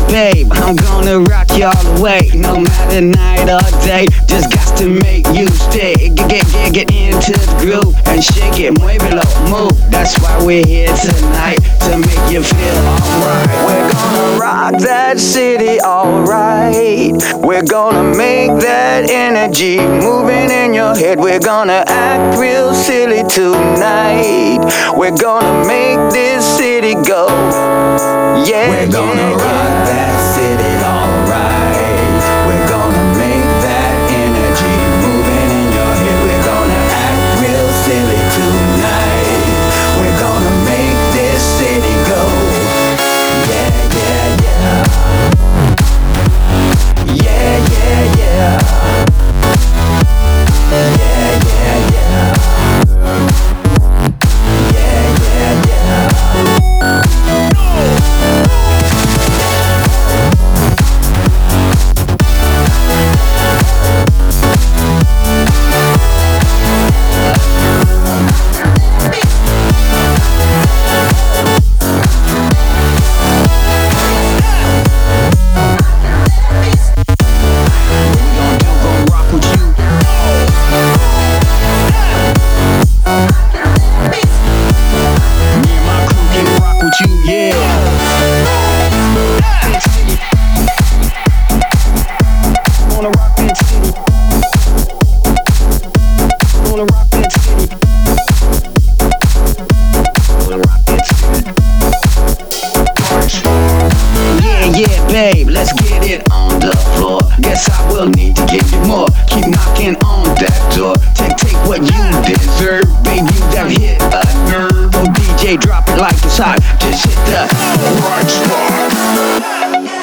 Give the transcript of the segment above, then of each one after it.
babe, I'm gonna rock you all the way. No matter night or day, just got to make you stay. Get into the groove and shake it, muévelo, move. That's why we're here tonight, to make you feel alright. We're gonna rock that city alright. We're gonna make that energy moving in your head. We're gonna act real silly tonight. We're gonna make this city go. Yeah, we're gonna rock that city alright. We're gonna make that energy moving in your head. We're gonna act real silly tonight. We're gonna make this city go. Yeah, yeah, yeah. Yeah, yeah, yeah. Yeah, yeah, yeah. Yeah, yeah, yeah. Babe, let's get it on the floor. Guess I will need to give you more. Keep knocking on that door. Take what you deserve. Baby, you done hit a nerve. Oh DJ, drop it like it's hot. Just hit the right spot.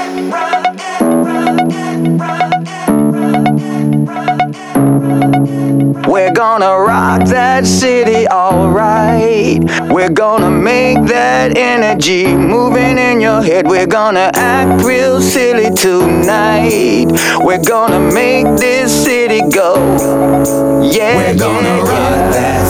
We're gonna rock that city alright. We're gonna make that energy moving in your head. We're gonna act real silly tonight. We're gonna make this city go. Yeah, we're gonna rock that